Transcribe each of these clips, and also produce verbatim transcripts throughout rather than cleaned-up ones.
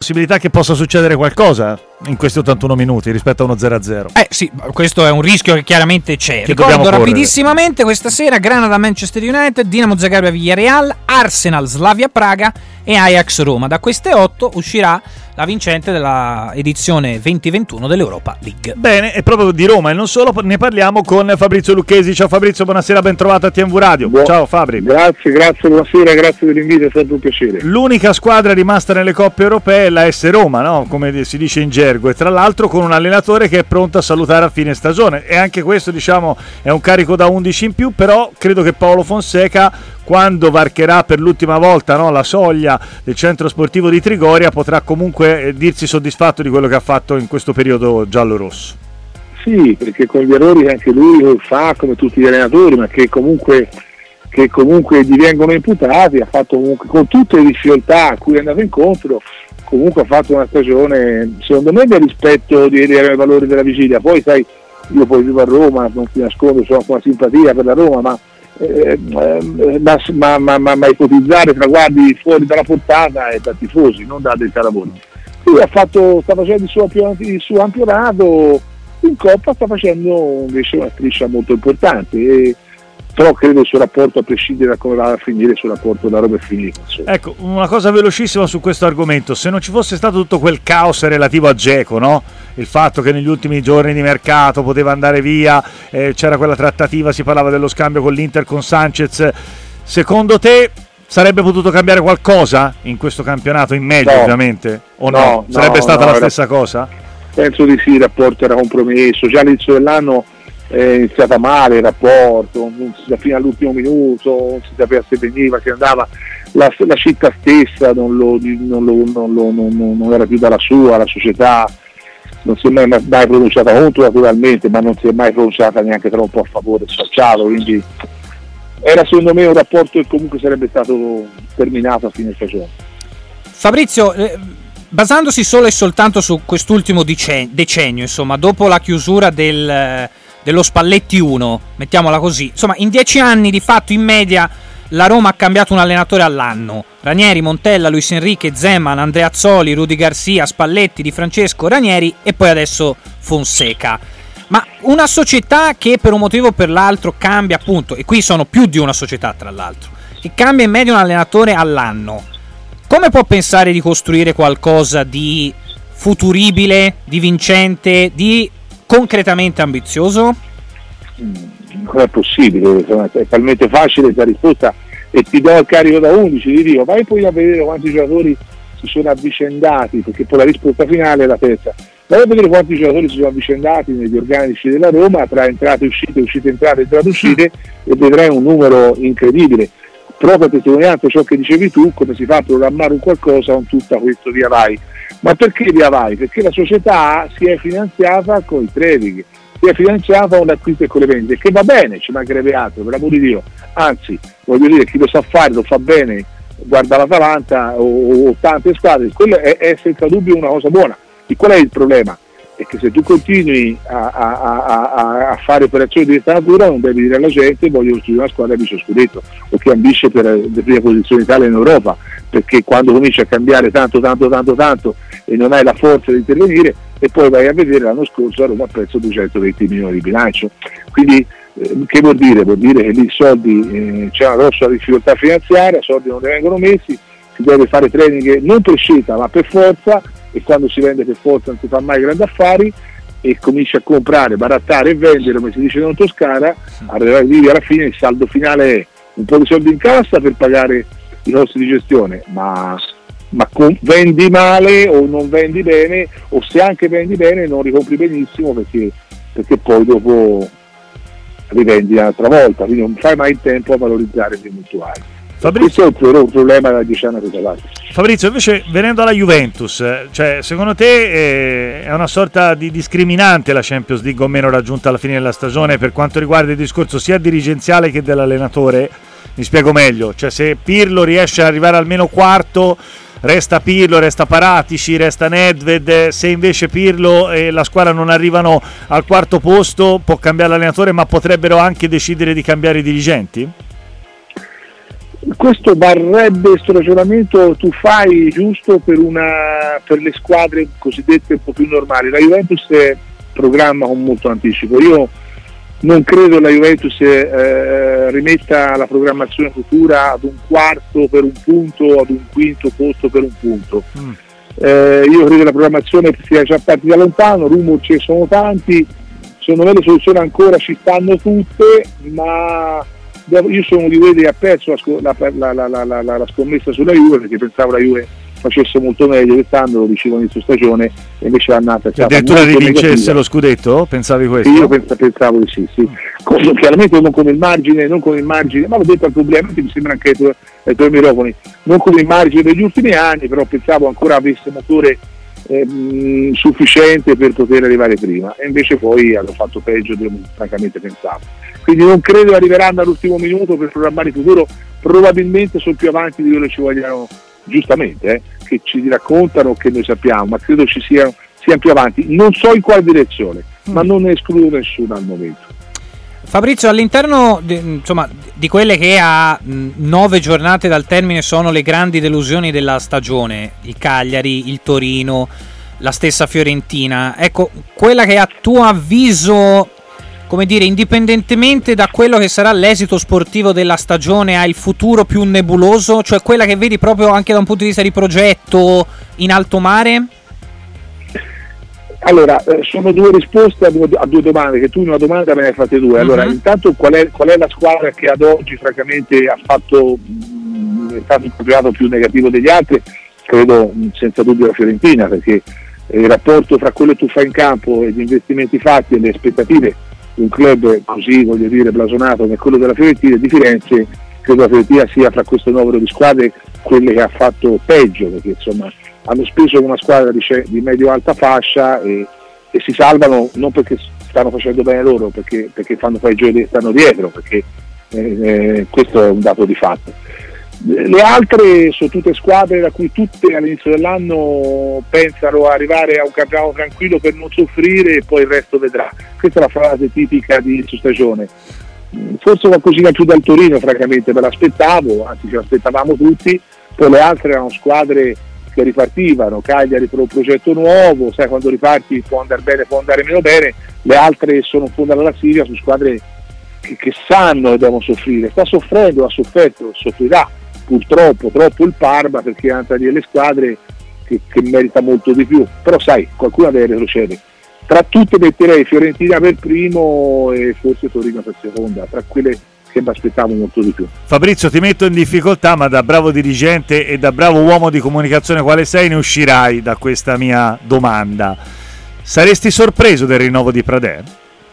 possibilità che possa succedere qualcosa in questi ottantuno minuti rispetto a uno zero a zero. Eh sì, questo è un rischio che chiaramente c'è. Che Ricordo dobbiamo rapidissimamente questa sera: Granada Manchester United, Dinamo Zagabria Villarreal, Arsenal Slavia Praga e Ajax Roma. Da queste otto uscirà la vincente della edizione venti ventuno dell'Europa League. Bene, e proprio di Roma e non solo ne parliamo con Fabrizio Lucchesi. Ciao Fabrizio, buonasera, ben trovato a T M V Radio. Buon... Ciao Fabri. Grazie, grazie, buonasera, grazie dell'invito, è sempre un piacere. L'unica squadra rimasta nelle coppe europee è la S Roma, no? Come si dice in gergo, e tra l'altro con un allenatore che è pronto a salutare a fine stagione, e anche questo, diciamo, è un carico da undici in più, però credo che Paolo Fonseca, quando varcherà per l'ultima volta, no, la soglia del centro sportivo di Trigoria, potrà comunque eh, dirsi soddisfatto di quello che ha fatto in questo periodo giallo-rosso. Sì, perché con gli errori che anche lui fa, come tutti gli allenatori, ma che comunque, che comunque gli vengono imputati, ha fatto comunque, con tutte le difficoltà a cui è andato incontro, comunque ha fatto una stagione, secondo me, nel rispetto dei, dei valori della vigilia. Poi sai, io poi vivo a Roma, non ti nascondo, sono con una simpatia per la Roma, ma Eh, ma, ma, ma, ma ipotizzare traguardi fuori dalla portata è da tifosi, non da addetti ai lavori. Lui ha fatto, sta facendo il suo, il suo campionato, in Coppa sta facendo invece una striscia molto importante, e, però credo il suo rapporto, a prescindere da come va a finire, il suo rapporto da Roma è finito. Ecco, una cosa velocissima su questo argomento: se non ci fosse stato tutto quel caos relativo a Dzeko, no? Il fatto che negli ultimi giorni di mercato poteva andare via, eh, c'era quella trattativa, si parlava dello scambio con l'Inter, con Sanchez, secondo te sarebbe potuto cambiare qualcosa in questo campionato, in meglio, no, ovviamente, o no? no Sarebbe no, stata no, la era, stessa cosa? Penso di sì, il rapporto era compromesso, già all'inizio dell'anno è iniziata male il rapporto, non si, fino all'ultimo minuto non si sapeva se veniva, se andava, la, la città stessa non, lo, non, lo, non, lo, non, non era più dalla sua, la società non si è mai, mai pronunciata contro, naturalmente, ma non si è mai pronunciata neanche troppo a favore del Sassuolo, quindi era secondo me un rapporto che comunque sarebbe stato terminato a fine stagione. Fabrizio, eh, basandosi solo e soltanto su quest'ultimo decennio, insomma, dopo la chiusura del, dello Spalletti uno, mettiamola così, insomma, in dieci anni di fatto in media la Roma ha cambiato un allenatore all'anno: Ranieri, Montella, Luis Enrique, Zeman, Andreazzoli, Rudi Garcia, Spalletti, Di Francesco, Ranieri e poi adesso Fonseca. Ma una società che per un motivo o per l'altro cambia, appunto, e qui sono più di una società tra l'altro, che cambia in media un allenatore all'anno, come può pensare di costruire qualcosa di futuribile, di vincente, di concretamente ambizioso? Non è possibile, è talmente facile la risposta, e ti do il carico da undici, ti dico vai poi a vedere quanti giocatori si sono avvicendati, perché poi la risposta finale è la terza. Vai a vedere quanti giocatori si sono avvicendati negli organici della Roma, tra entrate e uscite, uscite entrate, entrate uscite, e vedrai un numero incredibile. Proprio testimonianza ciò che dicevi tu, come si fa a programmare un qualcosa con tutta questo via vai. Ma perché via vai? Perché la società si è finanziata con i trading, si è finanziata con l'acquisto e con le vendite, che va bene, ci mancherebbe altro, per l'amor di Dio, anzi, voglio dire, chi lo sa fare, lo fa bene, guarda l'Atalanta o, o tante squadre, quello è, è senza dubbio una cosa buona. E qual è il problema? È che se tu continui a, a, a, a fare operazioni di questa natura, non devi dire alla gente voglio costruire una squadra che ambisce scudetto o che ambisce per le prime posizioni Italia in Europa, perché quando cominci a cambiare tanto tanto tanto tanto e non hai la forza di intervenire, e poi vai a vedere l'anno scorso a Roma ha preso duecentoventi milioni di bilancio, quindi eh, che vuol dire? Vuol dire che lì i soldi, eh, c'è una grossa difficoltà finanziaria, i soldi non ne vengono messi, si deve fare training non per scelta ma per forza, e quando si vende per forza non si fa mai grandi affari, e cominci a comprare, barattare e vendere, come si dice in Toscana, arrivi alla fine, il saldo finale è un po' di soldi in cassa per pagare i costi di gestione, ma, ma con, vendi male o non vendi bene, o se anche vendi bene non ricompri benissimo, perché, perché poi dopo rivendi un'altra volta, quindi non fai mai il tempo a valorizzare i mutuali. Fabrizio, questo è un problema da dieci anni a questa parte. Fabrizio, invece, venendo alla Juventus, cioè, secondo te eh, è una sorta di discriminante la Champions League o meno raggiunta alla fine della stagione per quanto riguarda il discorso sia dirigenziale che dell'allenatore? Mi spiego meglio, cioè se Pirlo riesce ad arrivare almeno quarto, resta Pirlo, resta Paratici, resta Nedved. Se invece Pirlo e la squadra non arrivano al quarto posto, può cambiare l'allenatore, ma potrebbero anche decidere di cambiare i dirigenti? questo varrebbe, questo ragionamento tu fai giusto per, una, per le squadre cosiddette un po' più normali. La Juventus programma con molto anticipo. Io non credo la Juventus eh, rimetta la programmazione futura ad un quarto per un punto, ad un quinto posto per un punto. Mm. Eh, io credo che la programmazione sia già partita lontano, rumor ce ne sono tanti, secondo me le soluzioni ancora ci stanno tutte, ma io sono di quelli che ha perso la, la, la, la, la, la scommessa sulla Juve, perché pensavo la Juve facesse molto meglio quest'anno, lo dicevo inizio stagione, e invece l'annata è stata addirittura rivincesse lo scudetto? Pensavi questo? Io pens- pensavo di sì, sì. Con, chiaramente non con il margine, non con il margine, ma l'ho detto al problema, mi sembra anche ai tuoi, ai tuoi microfoni, non con il margine degli ultimi anni, però pensavo ancora avesse motore ehm, sufficiente per poter arrivare prima, e invece poi hanno fatto peggio di come francamente pensavo. Quindi non credo arriveranno all'ultimo minuto per programmare il futuro, probabilmente sono più avanti di quello che ci vogliono, giustamente, eh, che ci raccontano, che noi sappiamo, ma credo ci siano, siano più avanti. Non so in quale direzione, mm. ma non ne escludo nessuna al momento. Fabrizio, all'interno di, insomma, di quelle che a mh, nove giornate dal termine sono le grandi delusioni della stagione, il Cagliari, il Torino, la stessa Fiorentina, ecco, quella che a tuo avviso, come dire, indipendentemente da quello che sarà l'esito sportivo della stagione, ha il futuro più nebuloso, cioè quella che vedi proprio anche da un punto di vista di progetto in alto mare? Allora, eh, sono due risposte a due, a due domande, che tu in una domanda me ne hai fatte due. Allora, uh-huh. intanto qual è, qual è la squadra che ad oggi francamente ha fatto mh, è stato il campionato più negativo degli altri? Credo mh, senza dubbio la Fiorentina, perché il rapporto fra quello che tu fai in campo e gli investimenti fatti e le aspettative, un club così, voglio dire, blasonato come quello della Fiorentina di Firenze, credo la Fiorentina sia fra questo numero di squadre quelle che ha fatto peggio, perché insomma hanno speso una squadra di, di medio-alta fascia e, e si salvano non perché stanno facendo bene loro, perché, perché fanno peggio e stanno dietro, perché eh, eh, questo è un dato di fatto. Le altre sono tutte squadre da cui tutte all'inizio dell'anno pensano arrivare a un campionato tranquillo per non soffrire e poi il resto vedrà. Questa è la frase tipica di inizio stagione. Forse qualcosina più dal Torino, francamente me l'aspettavo, anzi ce l'aspettavamo tutti, poi le altre erano squadre che ripartivano, Cagliari per un progetto nuovo, sai quando riparti può andare bene, può andare meno bene, le altre sono in fondo alla classifica su squadre che, che sanno e devono soffrire, sta soffrendo, ha sofferto, soffrirà purtroppo troppo il Parma, perché è una delle squadre che, che merita molto di più, però sai, qualcuno deve retrocedere. Tra tutte metterei Fiorentina per primo e forse Torino per seconda, tra quelle che mi aspettavo molto di più. Fabrizio, ti metto in difficoltà, ma da bravo dirigente e da bravo uomo di comunicazione quale sei ne uscirai da questa mia domanda. Saresti sorpreso del rinnovo di Pradè?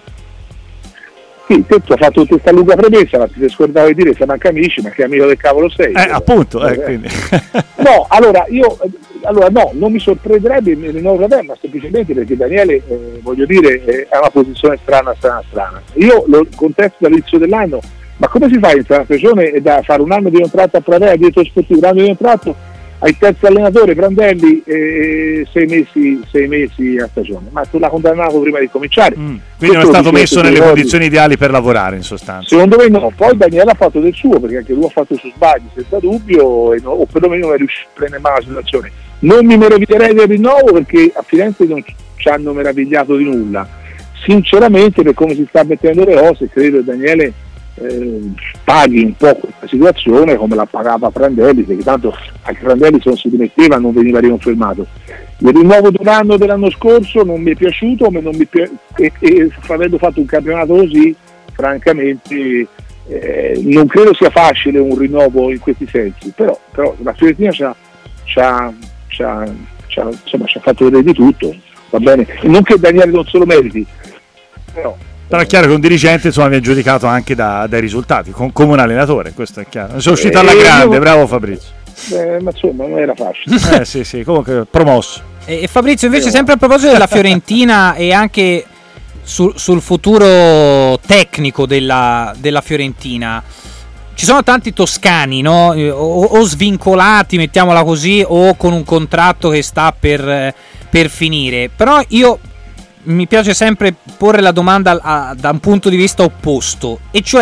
Sì, te tu hai fatto tutta questa lunga premessa, ma ti sei scordato di dire siamo anche amici, ma che amico del cavolo sei? Eh, appunto, eh, quindi. No, allora io allora no, non mi sorprenderebbe il rinnovo Pradè, ma semplicemente perché Daniele, eh, voglio dire, eh, ha una posizione strana, strana, strana. Io lo contesto dall'inizio dell'anno, ma come si fa in una stagione e da fare un anno di contratto a Pradè, a diretto sportivo, un anno di contratto ai terzo allenatore Prandelli e sei mesi sei mesi a stagione, ma tu l'ha condannato prima di cominciare. Mm, quindi non è stato messo nelle condizioni ideali per lavorare, in sostanza. Secondo me no, poi Daniele ha fatto del suo, perché anche lui ha fatto i suoi sbagli senza dubbio, e no, o perlomeno non è riuscito a prendere male la situazione. Non mi meraviglierei del rinnovo, perché a Firenze non ci hanno meravigliato di nulla, sinceramente, per come si sta mettendo le cose. Credo che Daniele Eh, paghi un po' questa situazione come la pagava Prandelli, perché tanto anche Prandelli se non si dimetteva non veniva riconfermato. Il rinnovo di un anno dell'anno scorso non mi è piaciuto, ma non mi pi- e, e avendo fatto un campionato così, francamente eh, non credo sia facile un rinnovo in questi sensi, però, però la Fiorentina ci ha, ci ha, ci ha, ci ha, insomma, ci ha fatto vedere di tutto, va bene, e non che Daniele non se lo meriti, però Però è chiaro che un dirigente insomma viene giudicato anche da, dai risultati, com- come un allenatore, questo è chiaro. Sono uscito alla grande, io... bravo Fabrizio. Eh, ma insomma non era facile. Eh sì sì, comunque promosso. E, e Fabrizio invece, sempre a proposito della Fiorentina e anche su, sul futuro tecnico della, della Fiorentina, ci sono tanti toscani, no? O, o svincolati, mettiamola così, o con un contratto che sta per, per finire, però io mi piace sempre porre la domanda a, da un punto di vista opposto, e cioè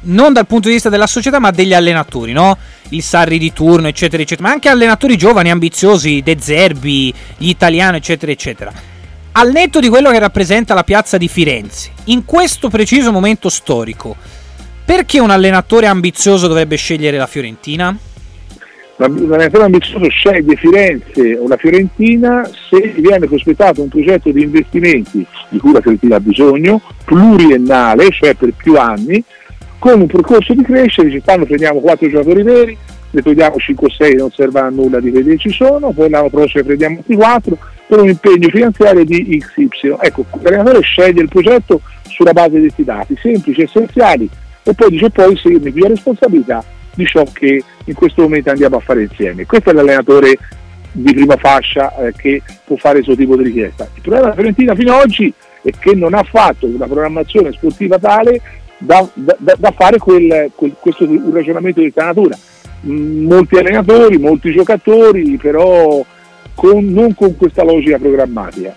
non dal punto di vista della società ma degli allenatori, no? Il Sarri di turno eccetera eccetera, ma anche allenatori giovani ambiziosi, De Zerbi, gli italiani eccetera eccetera. Al netto di quello che rappresenta la piazza di Firenze, in questo preciso momento storico, perché un allenatore ambizioso dovrebbe scegliere la Fiorentina? L'allenatore ambizioso sceglie Firenze o la Fiorentina se gli viene prospettato un progetto di investimenti di cui la Fiorentina ha bisogno, pluriennale, cioè per più anni, con un percorso di crescita. Dice: quando prendiamo quattro giocatori veri, ne togliamo cinque o sei, non serve a nulla di quelli che ci sono, poi l'anno prossimo prendiamo altri quattro per un impegno finanziario di X Y. Ecco, l'allenatore sceglie il progetto sulla base di questi dati semplici, essenziali, e poi dice: poi se io mi più responsabilità di ciò che in questo momento andiamo a fare insieme. Questo è l'allenatore di prima fascia eh, che può fare questo tipo di richiesta. Il problema della Fiorentina fino ad oggi è che non ha fatto una programmazione sportiva tale da, da, da fare quel, quel, questo un ragionamento di questa natura. Mm, molti allenatori, molti giocatori, però con, non con questa logica programmatica.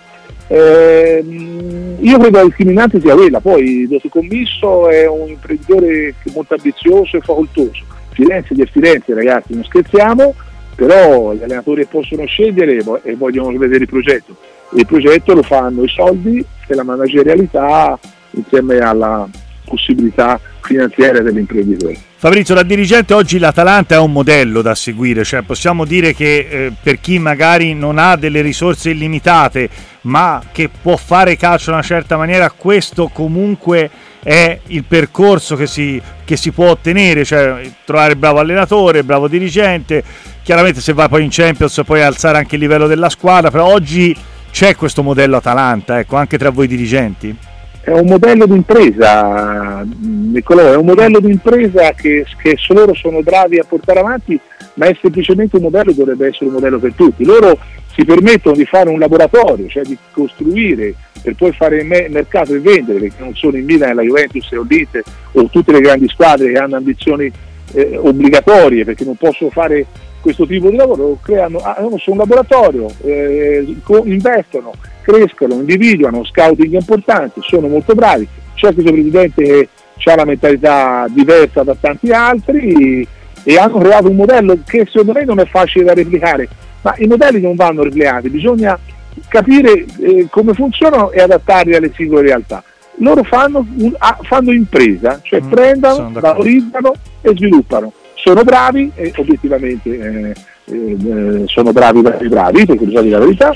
Eh, io credo che la discriminante sia quella. Poi il dottor Commisso è un imprenditore molto ambizioso e facoltoso. Firenze di Firenze, ragazzi, non scherziamo, però gli allenatori possono scegliere e vogliono vedere il progetto, e il progetto lo fanno i soldi e la managerialità insieme alla possibilità finanziaria dell'imprenditore. Fabrizio, da dirigente oggi l'Atalanta è un modello da seguire, cioè possiamo dire che eh, per chi magari non ha delle risorse illimitate ma che può fare calcio in una certa maniera, questo comunque è il percorso che si, che si può ottenere, cioè trovare bravo allenatore, bravo dirigente. Chiaramente se va poi in Champions puoi alzare anche il livello della squadra, però oggi c'è questo modello Atalanta, ecco, anche tra voi dirigenti. È un modello di impresa, Niccolò, è un modello di impresa che, che loro sono bravi a portare avanti, ma è semplicemente un modello, dovrebbe essere un modello per tutti. Loro si permettono di fare un laboratorio, cioè di costruire per poi fare il mercato e vendere, perché non sono in Milan, la Juventus e l'Inter o tutte le grandi squadre che hanno ambizioni eh, obbligatorie, perché non possono fare questo tipo di lavoro. Creano, hanno un laboratorio, eh, investono, crescono, individuano scouting importanti, sono molto bravi. C'è questo presidente che ha la mentalità diversa da tanti altri e hanno creato un modello che secondo me non è facile da replicare, ma i modelli non vanno replicati, bisogna capire eh, come funzionano e adattarli alle singole realtà. Loro fanno, un, ah, fanno impresa, cioè mm, prendano, valorizzano e sviluppano. Sono bravi e obiettivamente eh, eh, sono bravi bravi bravi per dire la verità,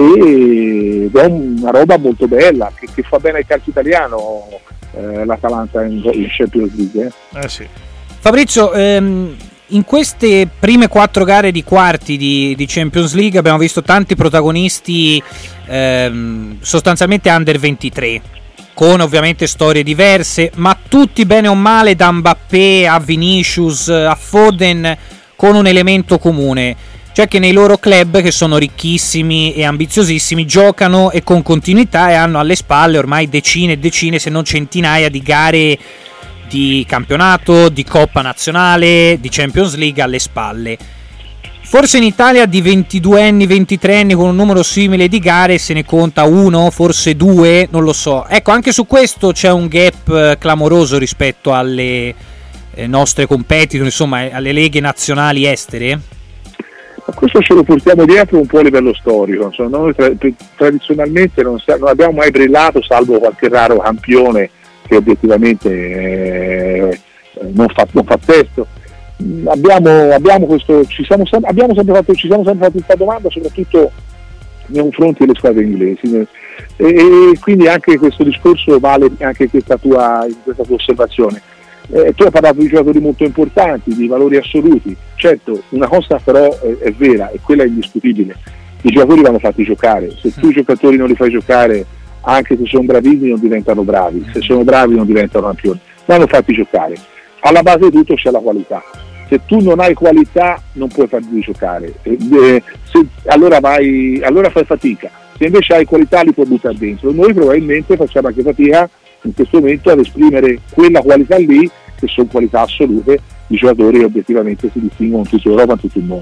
ed è una roba molto bella che, che fa bene al calcio italiano, eh, l'Atalanta in, in Champions League. Eh. Eh sì. Fabrizio, ehm, in queste prime quattro gare di quarti di, di Champions League abbiamo visto tanti protagonisti ehm, sostanzialmente under ventitré, con ovviamente storie diverse, ma tutti bene o male, da Mbappé a Vinicius a Foden, con un elemento comune, cioè che nei loro club, che sono ricchissimi e ambiziosissimi, giocano e con continuità e hanno alle spalle ormai decine e decine, se non centinaia di gare di campionato, di Coppa Nazionale, di Champions League alle spalle. Forse in Italia di ventiduenni, ventitreenni con un numero simile di gare se ne conta uno, forse due, non lo so. Ecco, anche su questo c'è un gap clamoroso rispetto alle eh, nostre competitor, insomma, alle leghe nazionali estere. Ma questo ce lo portiamo dietro un po' a livello storico. Insomma, noi tra- tradizionalmente non, sta- non abbiamo mai brillato, salvo qualche raro campione che obiettivamente eh, non, fa, non fa testo. Abbiamo, abbiamo questo, ci siamo sempre, abbiamo sempre fatto, ci siamo sempre fatti questa domanda, soprattutto nei confronti delle squadre inglesi, e, e quindi anche questo discorso vale anche questa tua, questa tua osservazione. Eh, tu hai parlato di giocatori molto importanti, di valori assoluti. Certo, una cosa però è, è vera, e quella è indiscutibile: i giocatori vanno fatti giocare. Se tu i giocatori non li fai giocare, anche se sono bravini, non diventano bravi, se sono bravi non diventano campioni, vanno fatti giocare. Alla base di tutto c'è la qualità. Se tu non hai qualità non puoi farli giocare, eh, se, allora, vai, allora fai fatica. Se invece hai qualità li puoi buttare dentro. Noi probabilmente facciamo anche fatica in questo momento ad esprimere quella qualità lì, che sono qualità assolute di giocatori che obiettivamente si distinguono in tutta Europa e in tutto il mondo.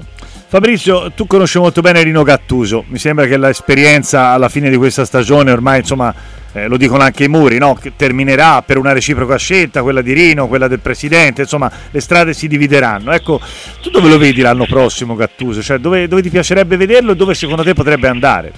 Fabrizio, tu conosci molto bene Rino Gattuso, mi sembra che l'esperienza alla fine di questa stagione ormai, insomma, eh, lo dicono anche i muri, no? Che terminerà per una reciproca scelta, quella di Rino, quella del presidente, insomma le strade si divideranno. Ecco, tu dove lo vedi l'anno prossimo Gattuso? Cioè dove, dove ti piacerebbe vederlo e dove secondo te potrebbe andare?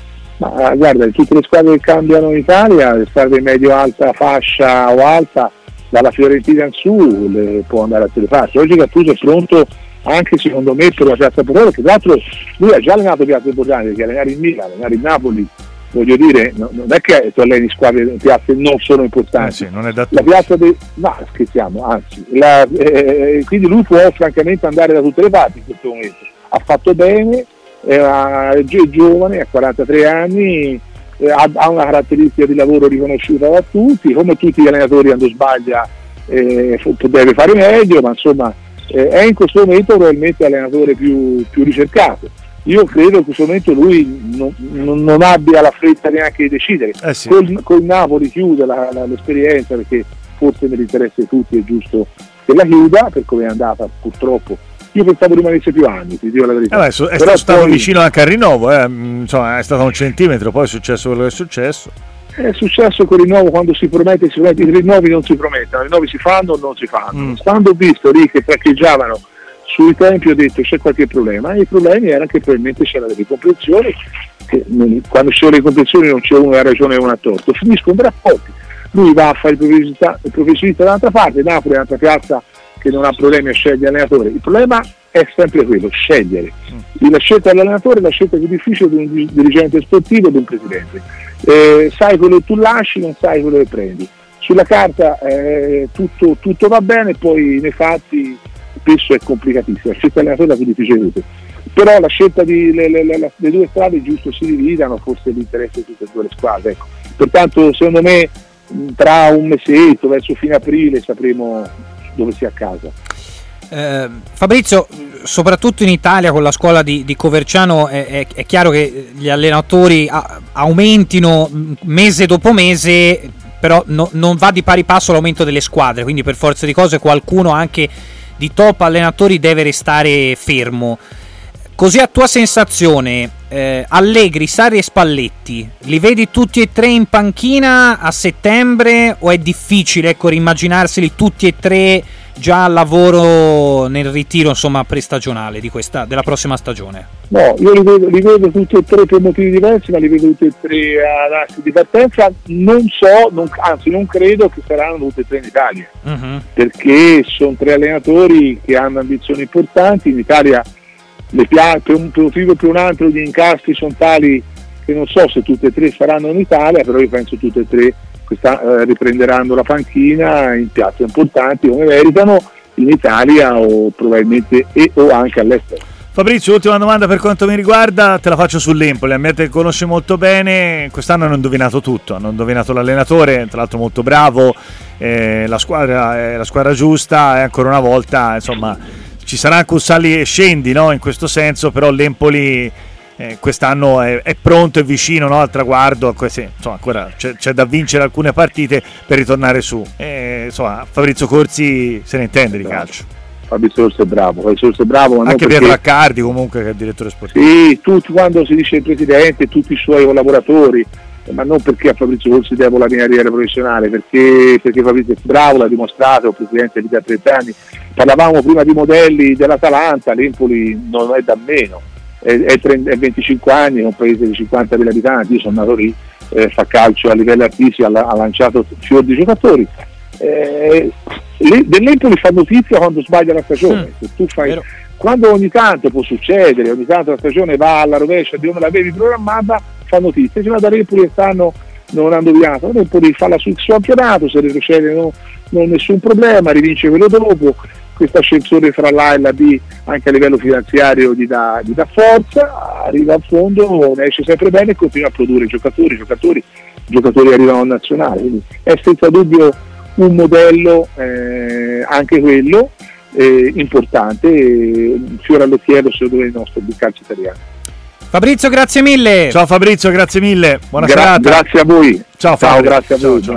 Ma guarda, tutte le squadre che cambiano in Italia, le squadre medio-alta fascia o alta, dalla Fiorentina in su le può andare a tutte le parti. Oggi Gattuso è pronto anche secondo me per la Piazza Portale, che tra l'altro lui ha già allenato Piazza Portale, perché allenare in Milan, allenare in Napoli, voglio dire, no, non è che tu alleni squadre piazze non sono importanti, eh sì, non è da la piazza dei no scherziamo, anzi la, eh, quindi lui può francamente andare da tutte le parti in questo momento. Ha fatto bene, è, è giovane, ha quarantatré anni, eh, ha, ha una caratteristica di lavoro riconosciuta da tutti, come tutti gli allenatori quando sbaglia eh, deve fare meglio, ma insomma eh, è in questo momento probabilmente l'allenatore più, più ricercato. Io credo che in questo momento lui non, non, non abbia la fretta neanche di decidere. Eh sì. Col, col Napoli chiude la, la, l'esperienza, perché forse nell'interesse di tutti è giusto che la chiuda, per come è andata purtroppo. Io pensavo rimanesse più anni, ti dico la verità. Eh beh, è Però stato poi, vicino anche al rinnovo, eh. Insomma, è stato un centimetro, poi è successo quello che è successo. È successo con il rinnovo, quando si promette, si promette, i rinnovi non si promettono, i rinnovi si fanno o non si fanno. Mm. Quando ho visto lì che traccheggiavano sui tempi ho detto c'è qualche problema, e i problemi erano che probabilmente c'erano delle comprensioni, che non, quando ci sono le comprensioni non c'è uno che ha ragione e uno ha torto, finiscono i rapporti, lui va a fare il professionista, il professionista dall'altra parte, Napoli è un'altra piazza che non ha problemi a scegliere l'allenatore. Il problema è sempre quello, scegliere. La scelta dell'allenatore è la scelta più difficile di un dirigente sportivo e di un presidente. Eh, sai quello che tu lasci, non sai quello che prendi. Sulla carta eh, tutto, tutto va bene, poi nei fatti spesso è complicatissima. La scelta dell'allenatore è la più difficile di tutte. Però la scelta di le, le, le, le due strade giusto si dividano, forse l'interesse di tutte e due le squadre. Ecco. Pertanto secondo me tra un mesetto, verso fine aprile, sapremo dove sia a casa. Eh, Fabrizio, soprattutto in Italia con la scuola di, di Coverciano è, è, è chiaro che gli allenatori a, aumentino mese dopo mese, però no, non va di pari passo l'aumento delle squadre, quindi per forza di cose qualcuno anche di top allenatori deve restare fermo. Così a tua sensazione, eh, Allegri, Sarri e Spalletti, li vedi tutti e tre in panchina a settembre o è difficile, ecco, rimmaginarseli tutti e tre già al lavoro nel ritiro, insomma, prestagionale di questa, della prossima stagione? No, io li vedo, li vedo tutti e tre per motivi diversi, ma li vedo tutti e tre ad assi di partenza. Non so, non, anzi non credo che saranno tutti e tre in Italia, uh-huh. perché sono tre allenatori che hanno ambizioni importanti. In Italia le pia- per un motivo o per un altro gli incastri sono tali che non so se tutte e tre saranno in Italia, però io penso tutte e tre questa, eh, riprenderanno la panchina in piazze importanti come meritano inItalia o probabilmente e o anche all'estero. Fabrizio, ultima domanda per quanto mi riguarda, te la faccio sull'Empoli. A me te conosci molto bene, quest'anno hanno indovinato tutto, hanno indovinato l'allenatore, tra l'altro molto bravo, eh, la squadra è la squadra giusta e ancora una volta insomma ci sarà anche un sali e scendi, no? In questo senso, però l'Empoli eh, quest'anno è, è pronto e vicino, no? Al traguardo, questi, insomma ancora c'è, c'è da vincere alcune partite per ritornare su. E, insomma, Fabrizio Corsi se ne intende di calcio. Fabrizio Corsi è bravo, Fabrizio Corsi è bravo. Ma anche perché... Pietro Accardi comunque che è il direttore sportivo. Sì, tutti, quando si dice il presidente, tutti i suoi collaboratori, ma non perché a Fabrizio Corsi devo la mia carriera professionale, perché, perché Fabrizio è bravo, l'ha dimostrato, è un presidente di da trenta anni. Parlavamo prima di modelli dell'Atalanta, l'Empoli non è da meno, è, è, trenta, è venticinque anni, è un paese di cinquantamila abitanti, io sono nato lì, eh, fa calcio a livello artistico, ha, ha lanciato fior di giocatori. Eh, dell'Empoli fa notizia quando sbaglia la stagione, mm, se tu fai, quando ogni tanto può succedere, ogni tanto la stagione va alla rovescia di come l'avevi programmata, fa notizia. Se va da Empoli quest'anno non hanno inviato, Empoli fa la sul campionato, se retrocede no, non nessun problema, rivince quello dopo. Questo ascensore fra l'A e la B anche a livello finanziario gli dà, gli dà forza, arriva a fondo, ne esce sempre bene e continua a produrre giocatori, giocatori, giocatori arrivano al nazionale, quindi è senza dubbio un modello eh, anche quello eh, importante, eh, fiore all'occhiello secondo me il nostro calcio italiano. Fabrizio, grazie mille. Ciao Fabrizio, grazie mille, buona Gra- serata. Grazie a voi. Ciao Fabrizio. Ciao, grazie a voi. Ciao, ciao.